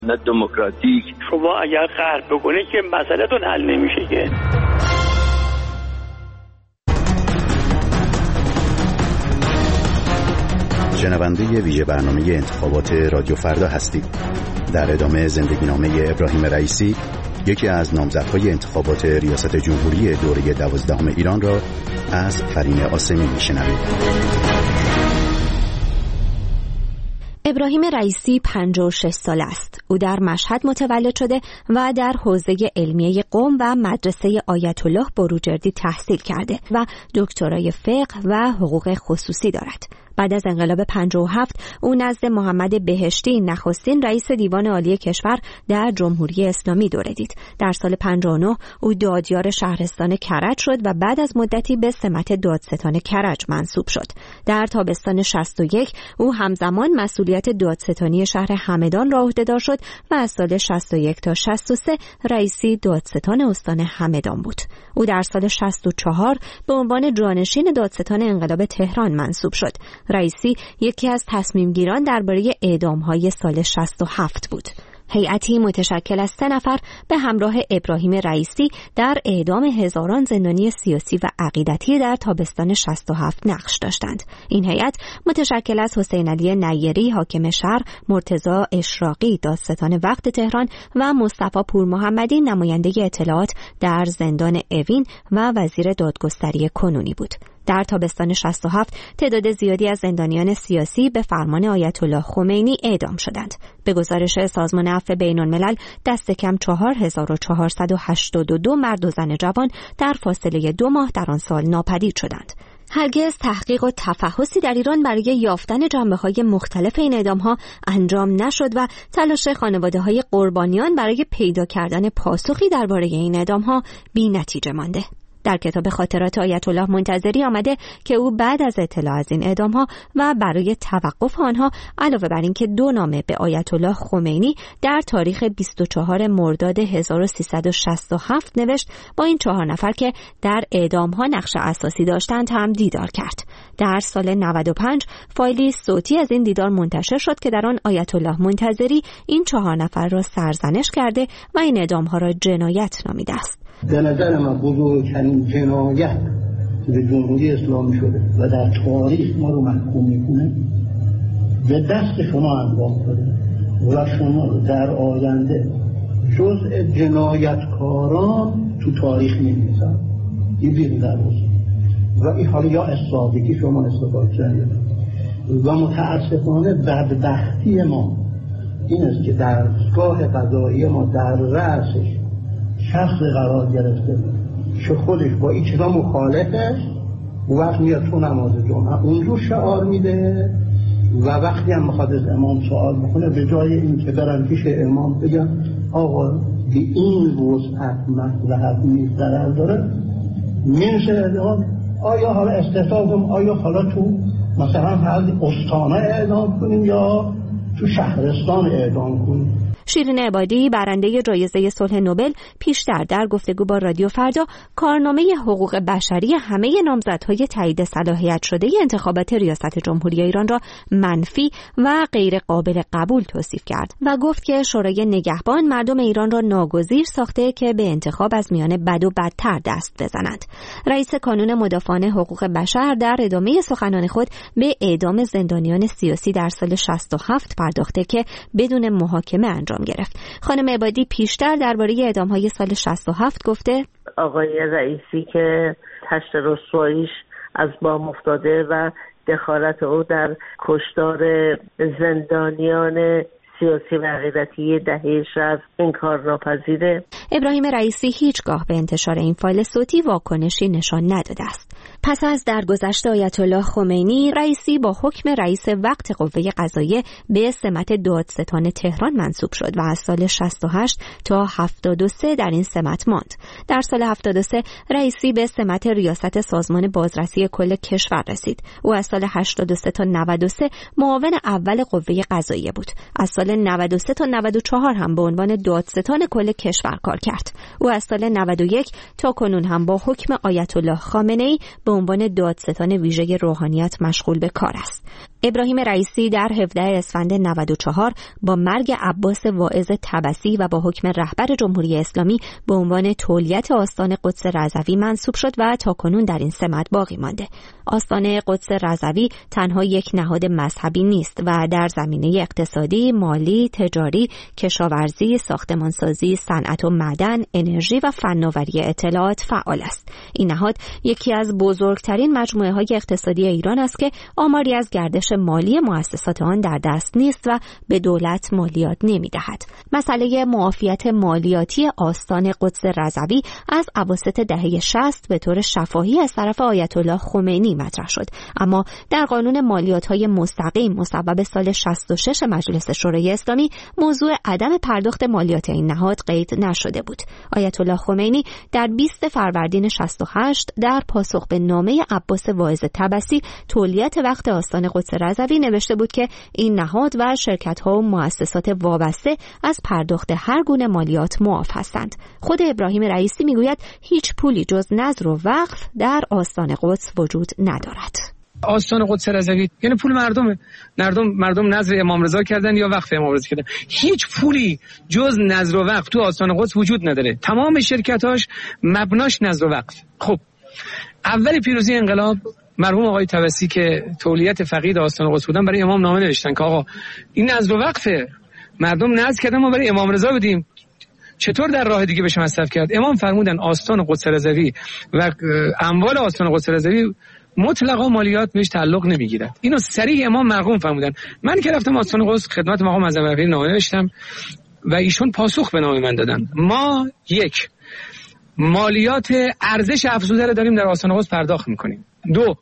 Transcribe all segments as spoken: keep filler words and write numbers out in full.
نه دموکراتیک. شما اگر قهر بکنید که مسئله‌تون حل نمیشه که. شنونده ویژه برنامه انتخابات رادیو فردا هستید. در ادامه زندگی نامه ابراهیم رئیسی، یکی از نامزدهای انتخابات ریاست جمهوری دوره دوازدهم ایران را از فرین آسمی میشنوید. ابراهیم رئیسی پنجاه و شش ساله است. او در مشهد متولد شده و در حوزه علمیه قم و مدرسه آیت الله بروجردی تحصیل کرده و دکترای فقه و حقوق خصوصی دارد. بعد از انقلاب پنجاه و هفت او نزد محمد بهشتی نخستین رئیس دیوان عالی کشور در جمهوری اسلامی دوره دید. در سال پنجاه و نه او دادیار شهرستان کرج شد و بعد از مدتی به سمت دادستان کرج منصوب شد. در تابستان شصت و یک او همزمان مسئولیت دادستانی شهر همدان را عهده‌دار شد و از سال شصت و یک تا شصت و سه رئیسی دادستان استان همدان بود. او در سال شصت و چهار به عنوان جانشین دادستان انقلاب تهران منصوب شد. رئیسی یکی از تصمیمگیران درباره اعدام‌های سال شصت و هفت بود. هیئتی متشکل از سه نفر به همراه ابراهیم رئیسی در اعدام هزاران زندانی سیاسی و عقیدتی در تابستان شصت و هفت نقش داشتند. این هیئت متشکل از حسین علی نیری حاکم شهر، مرتضی اشراقی دادستان وقت تهران و مصطفی پور محمدی نماینده اطلاعات در زندان اوین و وزیر دادگستری کنونی بود. در تابستان شصت و هفت تعداد زیادی از زندانیان سیاسی به فرمان آیت الله خمینی اعدام شدند. به گزارش سازمان عفو بین‌الملل دست کم چهار هزار و چهارصد و هشتاد و دو مرد و زن جوان در فاصله دو ماه در آن سال ناپدید شدند. هرگز تحقیق و تفحصی در ایران برای یافتن جنبه‌های مختلف این اعدام‌ها انجام نشد و تلاش خانواده‌های قربانیان برای پیدا کردن پاسخی درباره این اعدام‌ها بی‌نتیجه مانده. در کتاب خاطرات آیت الله منتظری آمده که او بعد از اطلاع از این اعدام‌ها و برای توقف آنها علاوه بر اینکه دو نامه به آیت الله خمینی در تاریخ بیست و چهارم مرداد هزار و سیصد و شصت و هفت نوشت، با این چهار نفر که در اعدام‌ها نقش اساسی داشتند هم دیدار کرد. در سال نود و پنج فایلی صوتی از این دیدار منتشر شد که در آن آیت الله منتظری این چهار نفر را سرزنش کرده و این اعدام‌ها را جنایت نامیده است. به نظر من بزرگترین جنایت به جمهوری اسلامی شده و در تاریخ ما رو محکوم میکنه به دست شما انجام شده و شما رو در آینده جزء جنایتکاران تو تاریخ می‌نویسن. این بیرون در روز و این حالا یا استادگی شما استفاده کرده و متاسفانه بدبختی ما این است که درگاه قضایی ما در رأسش شخص قرار گرفته که خودش با این چیزا مخالفه و وقت میاد تو نماز جمعه اونجور شعار میده و وقتی هم میخواد از امام سوال بکنه به جای این که برن پیش امام بگن آقا به این وسعت مصلحت نیست ضرر داره میشه آیا حالا استثابم آیا حالا تو مثلا هر استانه اعدام کنیم یا تو شهرستان اعدام کنیم. شیرین عبادی برنده جایزه صلح نوبل پیشتر در گفتگو با رادیو فردا کارنامه حقوق بشری همه نامزدهای تایید صلاحیت شده انتخابات ریاست جمهوری ایران را منفی و غیر قابل قبول توصیف کرد و گفت که شورای نگهبان مردم ایران را ناگزیر ساخته که به انتخاب از میان بد و بدتر دست بزنند. رئیس کانون مدافعان حقوق بشر در ادامه سخنان خود به اعدام زندانیان سیاسی در سال شصت و هفت پرداخته که بدون محاکمه انجام گرفت. خانم عبادی پیشتر درباره اعدام‌های سال شصت و هفت گفته آقای رئیسی که تشت رسواییش از بام افتاده و دخالت او در کشتار زندانیان سیاسی و عقیدتی دهه شصت این کار ناپذیره. ابراهیم رئیسی هیچگاه به انتشار این فایل صوتی واکنشی نشان نداده است. پس از درگذشت آیت الله خمینی، رئیسی با حکم رئیس وقت قوه قضاییه به سمت دادستان تهران منصوب شد و از سال شصت و هشت تا هفتاد و سه در این سمت ماند. در سال هفتاد و سه رئیسی به سمت ریاست سازمان بازرسی کل کشور رسید. او از سال هشتاد و سه تا نود و سه معاون اول قوه قضاییه بود. از سال نود و سه تا نود و چهار هم به عنوان دادستان کل کشور کار کرد. او از سال نود و یک تا کنون هم با حکم آیت الله خامنه‌ای به عنوان دادستان ویژه روحانیت مشغول به کار است. ابراهیم رئیسی در هفدهم اسفند نود و چهار با مرگ عباس واعظ طبسی و با حکم رهبر جمهوری اسلامی به عنوان تولیت آستان قدس رضوی منصوب شد و تاکنون در این سمت باقی مانده. آستان قدس رضوی تنها یک نهاد مذهبی نیست و در زمینه اقتصادی، مالی، تجاری، کشاورزی، ساختمانسازی، صنعت و معدن، انرژی و فناوری اطلاعات فعال است. این نهاد یکی از بزرگترین مجموعه‌های اقتصادی ایران است که آماری از گردش مالی مؤسسات آن در دست نیست و به دولت مالیات نمی‌دهد. مسئله معافیت مالیاتی آستان قدس رضوی از اواسط دهه شصت به طور شفاهی از طرف آیت الله خمینی مطرح شد، اما در قانون مالیات‌های مستقیم مصوب سال شصت و شش مجلس شورای اسلامی موضوع عدم پرداخت مالیات این نهاد قید نشده بود. آیت الله خمینی در بیست فروردین شصت و هشت در پاسخ به نامه عباس واعظ طبسی تولیت وقت آستان قدس رضوی نوشته بود که این نهاد و شرکت‌ها و مؤسسات وابسته از پرداخت هر گونه مالیات معاف هستند. خود ابراهیم رئیسی میگوید هیچ پولی جز نذر و وقف در آستان قدس وجود ندارد. آستان قدس رضوی یعنی پول مردمه. مردم مردم نذر امام رضا کردن یا وقف امام رضا کردن. هیچ پولی جز نذر و وقف تو آستان قدس وجود نداره. تمام شرکتاش مبناش نذر و وقف. خب اول پیروزی انقلاب مرحوم آقای طبسی که تولیت فقید آستان قدس بودن برای امام نامه نوشتن که آقا این نذر و وقفه، مردم نذر کردن ما برای امام رضا بدیم، چطور در راه دیگه بشه مصرف کرد؟ امام فرمودن آستان قدس رضوی و اموال آستان قدس رضوی مطلقا مالیات بهش تعلق نمیگیرد. اینو صریح امام مرحوم فرمودن. من که رفتم آستان قدس خدمت مقام معظم رهبری نامه نوشتم و ایشون پاسخ به نامه من دادن. ما یک مالیات ارزش افزوده رو داریم در آستان قدس پرداخت میکنیم. دو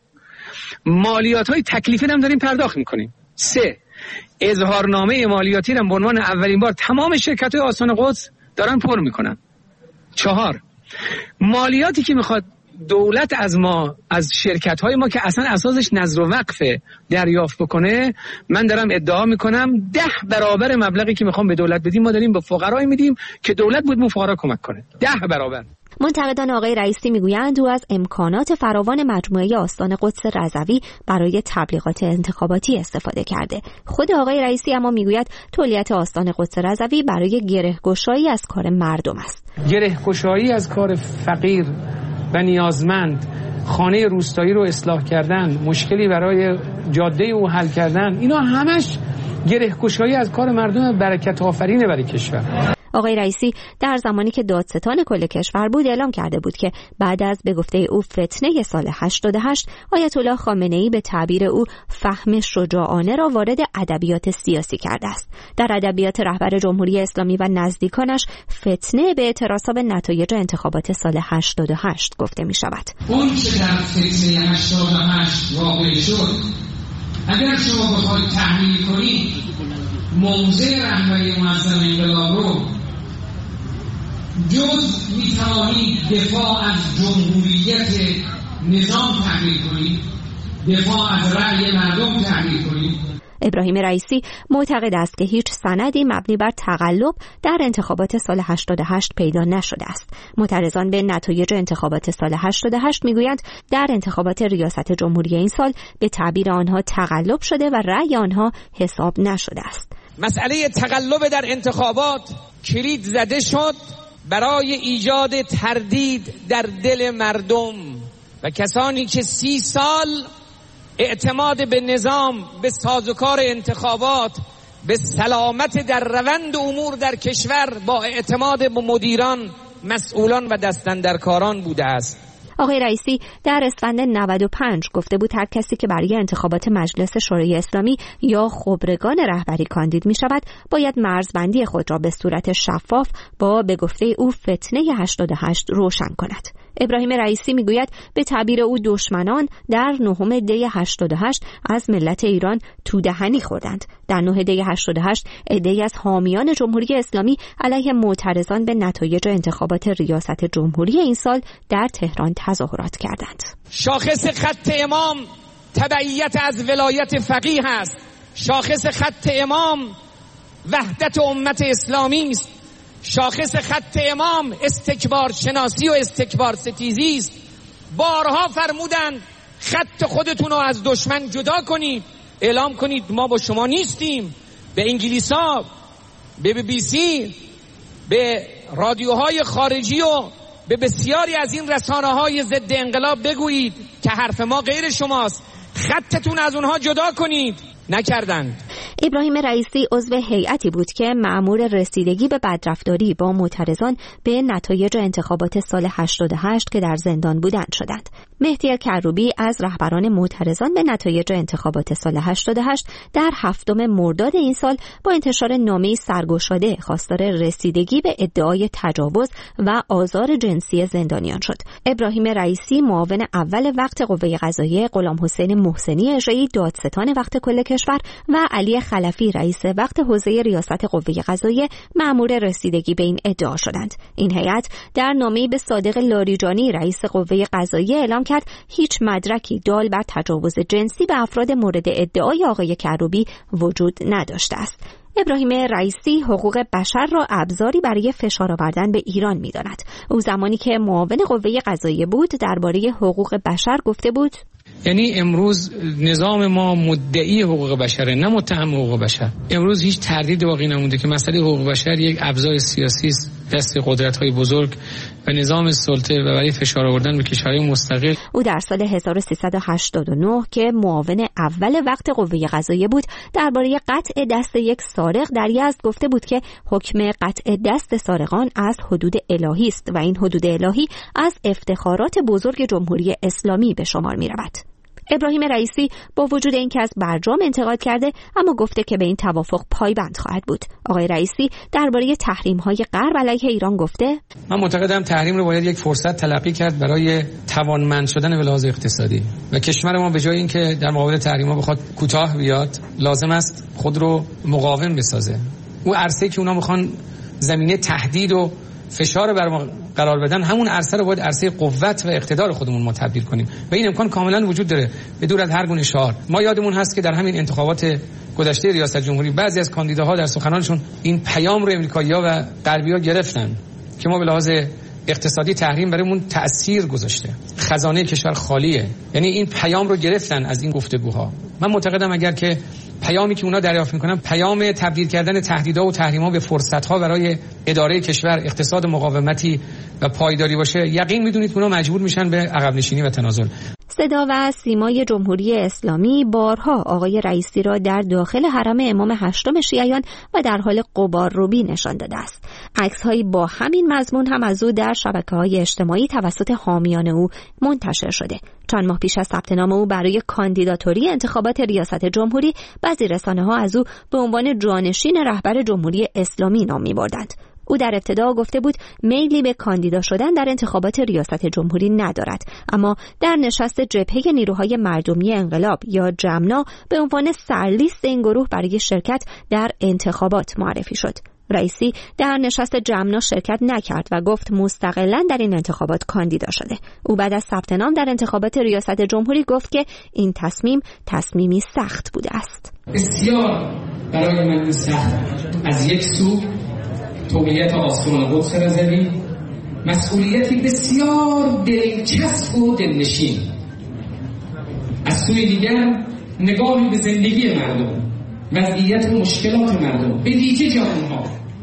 مالیات های تکلیفی هم داریم پرداخت میکنیم. سه اظهارنامه مالیاتی رو به عنوان اولین بار تمام شرکت های آستان قدس دارن پر میکنن. چهار مالیاتی که میخواد دولت از ما از شرکت های ما که اصلا اساسش نذر و وقف دریافت بکنه، من دارم ادعا میکنم ده برابر مبلغی که میخوام به دولت بدیم ما داریم به فقرا میدیم که دولت بود به فقرا کمک کنه. ده برابر. منتقدان آقای رئیسی میگویند او از امکانات فراوان مجموعه آستان قدس رضوی برای تبلیغات انتخاباتی استفاده کرده. خود آقای رئیسی اما میگوید تولیت آستان قدس رضوی برای گره‌گشایی از کار مردم است. گره‌گشایی از کار فقیر و نیازمند، خانه روستایی رو اصلاح کردن، مشکلی برای جاده او حل کردن، اینا همش گره‌گشایی از کار مردم برکت آفرینه برای کشور. آقای رئیسی در زمانی که دادستان کل کشور بود اعلام کرده بود که بعد از به گفته او فتنه سال هشتاد و هشت آیت الله خامنه‌ای به تعبیر او فهم شجاعانه را وارد ادبیات سیاسی کرده است. در ادبیات رهبر جمهوری اسلامی و نزدیکانش فتنه به اعتراض به نتایج انتخابات سال هشتاد و هشت گفته می شود. اون که در فتنه هشتاد و هشت واقع شد، اگر شما بخواید تحلیل کنید موضع رهبری معظم انقلاب رو جز میتوانید دفاع از جمهوریت نظام تحلیل کنید، دفاع از رأی مردم تحلیل کنید. ابراهیم رئیسی معتقد است که هیچ سندی مبنی بر تقلب در انتخابات سال هشتاد و هشت پیدا نشده است. معترضان به نتایج انتخابات سال هشتاد و هشت میگویند در انتخابات ریاست جمهوری این سال به تعبیر آنها تقلب شده و رأی آنها حساب نشده است. مسئله تقلب در انتخابات کلید زده شد برای ایجاد تردید در دل مردم و کسانی که سی سال اعتماد به نظام، به سازوکار انتخابات، به سلامت در روند امور در کشور با اعتماد به مدیران، مسئولان و دستاندرکاران بوده است. آقای رئیسی در اسفند نود و پنج گفته بود هر کسی که برای انتخابات مجلس شورای اسلامی یا خبرگان رهبری کاندید می شود باید مرزبندی خود را به صورت شفاف با به گفته او فتنه هشتاد و هشت روشن کند. ابراهیم رئیسی میگوید به تعبیر او دشمنان در نهم دی هشتاد و هشت از ملت ایران تودهنی خوردند. در نه دی هشتاد و هشت عده‌ای از حامیان جمهوری اسلامی علیه معترضان به نتایج انتخابات ریاست جمهوری این سال در تهران تظاهرات کردند. شاخص خط امام تبعیت از ولایت فقیه است. شاخص خط امام وحدت امت اسلامی است. شاخص خط امام استکبار شناسی و استکبار ستیزی است. بارها فرمودند خط خودتون رو از دشمن جدا کنید، اعلام کنید ما با شما نیستیم. به انگلیسا، به بی بی سی، به رادیوهای خارجی و به بسیاری از این رسانه‌های ضد انقلاب بگویید که حرف ما غیر شماست، خطتون از اونها جدا کنید. نکردند. ابراهیم رئیسی عضو هیئتی بود که مأمور رسیدگی به بدرفتاری با معترضان به نتایج انتخابات سال هشتاد و هشت که در زندان بودند شدند. مهدی کروبی از رهبران معترضان به نتایج انتخابات سال هشتاد و هشت در هفتم مرداد این سال با انتشار نامه‌ای سرگشاده خواستار رسیدگی به ادعای تجاوز و آزار جنسی زندانیان شد. ابراهیم رئیسی معاون اول وقت قوه قضاییه، غلامحسین محسنی اژه‌ای دادستان وقت کل کشور و علی خلفی رئیس وقت حوزه ریاست قوه قضاییه مأمور رسیدگی به این ادعا شدند. این هیئت در نامه‌ای به صادق لاریجانی رئیس قوه قضاییه اعلام کرد هیچ مدرکی دال بر تجاوز جنسی به افراد مورد ادعای آقای کروبی وجود نداشته است. ابراهیم رئیسی حقوق بشر را ابزاری برای فشار آوردن به ایران می‌داند. او زمانی که معاون قوه قضاییه بود درباره حقوق بشر گفته بود: یعنی امروز نظام ما مدعی حقوق بشره، نه متهم حقوق بشر. امروز هیچ تردید باقی نمونده که مسئله حقوق بشر یک ابزار سیاسی است دست قدرت‌های بزرگ و نظام سلطه و برای فشار آوردن به کشورهای مستقل. او در سال هزار و سیصد و هشتاد و نه که معاون اول وقت قوه قضاییه بود درباره قطع دست یک سارق در یزد گفته بود که حکم قطع دست سارقان از حدود الهی است و این حدود الهی از افتخارات بزرگ جمهوری اسلامی به شمار می‌رود. ابراهیم رئیسی با وجود اینکه از برجام انتقاد کرده اما گفته که به این توافق پایبند خواهد بود. آقای رئیسی درباره تحریم‌های غرب علیه ایران گفته: من معتقدم تحریم رو باید یک فرصت تلقی کرد برای توانمند شدن به لحاظ اقتصادی و کشور ما به جای اینکه در مقابل تحریم‌ها بخواد کوتاه بیاد لازم است خود رو مقاوم بسازه. او عرصه‌ای که اونا میخوان زمینه تهدید و فشار بر ما قرار بدن همون عرصه رو باید عرصه قوت و اقتدار خودمون ما تبدیل کنیم و این امکان کاملا وجود داره به دور از هر گونه شعار. ما یادمون هست که در همین انتخابات گذشته ریاست جمهوری بعضی از کاندیداها در سخنانشون این پیام رو امریکایی‌ها و غربی‌ها گرفتن که ما به لحاظ اقتصادی تحریم برامون تأثیر گذاشته، خزانه کشور خالیه. یعنی این پیام رو گرفتن از این گفتگوها. من معتقدم اگر که پیامی که اونا دریافت میکنن پیام تبدیل کردن تهدیدها و تحریم‌ها به فرصت‌ها برای اداره کشور، اقتصاد مقاومتی و پایداری باشه، یقین میدونید اونا مجبور میشن به عقب نشینی و تنازل. صدا و سیمای جمهوری اسلامی بارها آقای رئیسی را در داخل حرم امام هشتم شیعیان و در حال غبارروبی نشان داده است. عکس‌هایی با همین مضمون هم از او در شبکه‌های اجتماعی توسط حامیان او منتشر شده. چند ماه پیش از ثبت نام او برای کاندیداتوری انتخابات ریاست جمهوری، بعضی رسانه‌ها از او به عنوان جانشین رهبر جمهوری اسلامی نام می‌بردند. او در ابتدا گفته بود میلی به کاندیدا شدن در انتخابات ریاست جمهوری ندارد، اما در نشست جبهه نیروهای مردمی انقلاب یا جمنا به عنوان سرلیست این گروه برای شرکت در انتخابات معرفی شد. رئیسی در نشست جمنا شرکت نکرد و گفت مستقلاً در این انتخابات کاندیدا شده. او بعد از ثبت نام در انتخابات ریاست جمهوری گفت که این تصمیم تصمیمی سخت بوده است. بسیار برای من سخت. از یک سو توقیت آسمان قدس رضوی، مسئولیتی بسیار دلچسب و دلنشین. از سوی دیگر نگاهی به زندگی مردم، وضعیت و مشکلات مردم به ویژه جوانها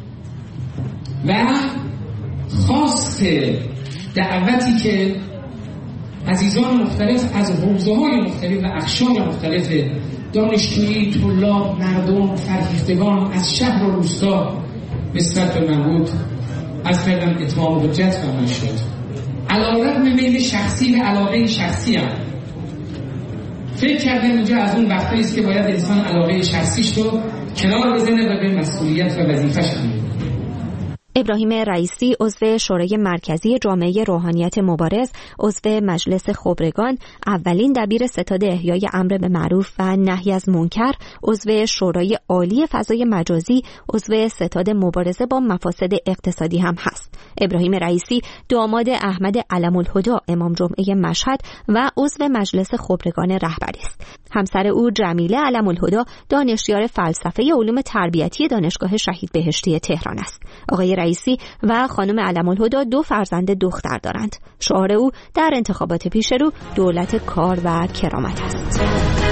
و خواست دعوتی که عزیزان مختلف از حوزه‌های مختلف و اقشار مختلف دانشجویی، طلاب، مردم، فرهیختگان از شهر و روستا نسبت به من بود از کردن اتمام حجت فرمان شد. علیرغم میل شخصی و علاقه شخصی هم فکر کردم اینجا از اون وقتایی است که باید انسان علاقه شخصیش رو کنار بزنه و به مسئولیت و وظیفه‌اش عمل. ابراهیم رئیسی عضو شورای مرکزی جامعه روحانیت مبارز، عضو مجلس خبرگان، اولین دبیر ستاد احیای امر به معروف و نهی از منکر، عضو شورای عالی فضای مجازی، عضو ستاد مبارزه با مفاسد اقتصادی هم هست. ابراهیم رئیسی داماد احمد علم الهدی امام جمعه مشهد و عضو مجلس خبرگان رهبری است. همسر او جمیله علم الهدی دانشیار فلسفه علوم تربیتی دانشگاه شهید بهشتی تهران است. آقای رئیسی و خانم علم الهدی دو فرزند دختر دارند. شعار او در انتخابات پیش رو دولت کار و کرامت است.